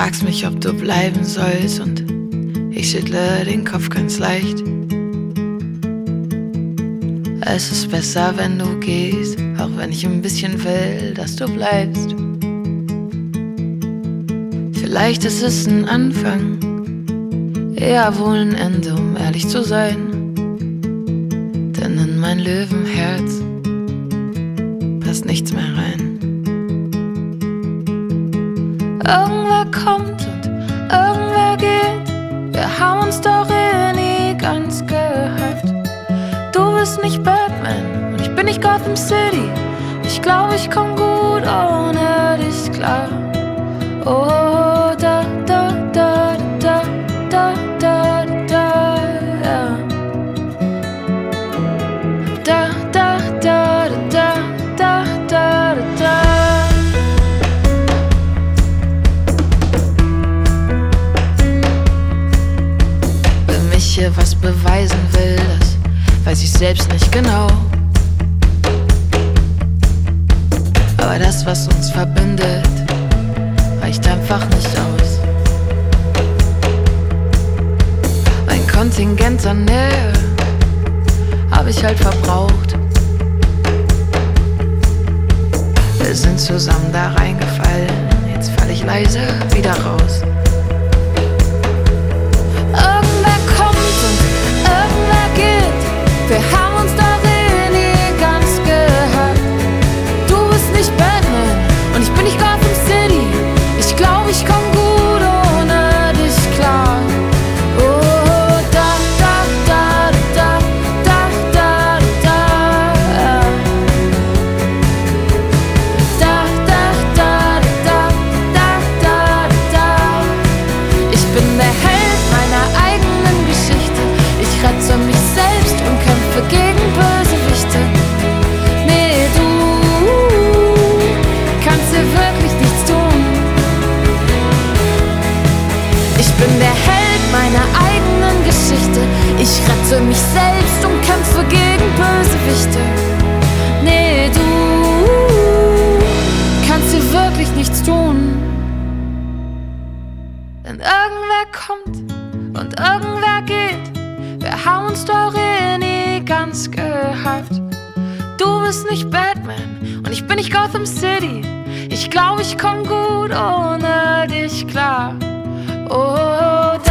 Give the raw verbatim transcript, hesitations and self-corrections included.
fragst mich, ob du bleiben sollst, und ich schüttle den Kopf ganz leicht. Es ist besser, wenn du gehst, auch wenn ich ein bisschen will, dass du bleibst. Vielleicht ist es ein Anfang, eher wohl ein Ende, um ehrlich zu sein. Denn in mein Löwenherz passt nichts mehr rein. Irgendwer kommt und irgendwer geht, wir haben uns doch eh nie ganz gehypt. Du bist nicht Batman und ich bin nicht Gotham City. Ich glaube, ich komm gut ohne dich klar. Oh, da, da, da, da, da, da, da, ja. Da, da, da, da, da, da, da. Wenn mich hier was beweisen will, das weiß ich selbst nicht genau. Aber das, was uns verbindet, reicht einfach nicht aus. Mein Kontingent an Nähe hab ich halt verbraucht. Wir sind zusammen da reingefallen, jetzt fall ich leise wieder raus. Irgendwer kommt und irgendwer geht, wir haben uns doch eh nie ganz gehabt. Du bist nicht Batman und ich bin nicht Gotham City. Ich glaub, ich komm gut ohne dich klar. Oh, da, da, da, da, da, da, da, da, da, da, da, da, da, da. Ich bin der Held meiner eigenen Geschichte. Ich rette mich selbst und kämpfe gegen Bösewichte. Nee, du kannst dir wirklich nichts tun. Ich bin der Held meiner eigenen Geschichte. Ich rette mich selbst und kämpfe gegen Bösewichte. Nee, du kannst dir wirklich nichts tun. Denn irgendwer kommt und irgendwer geht. Wir haben uns doch eh nie ganz gehypt. Du bist nicht Batman und ich bin nicht Gotham City. Ich glaub, ich komm gut ohne dich klar. Oh, da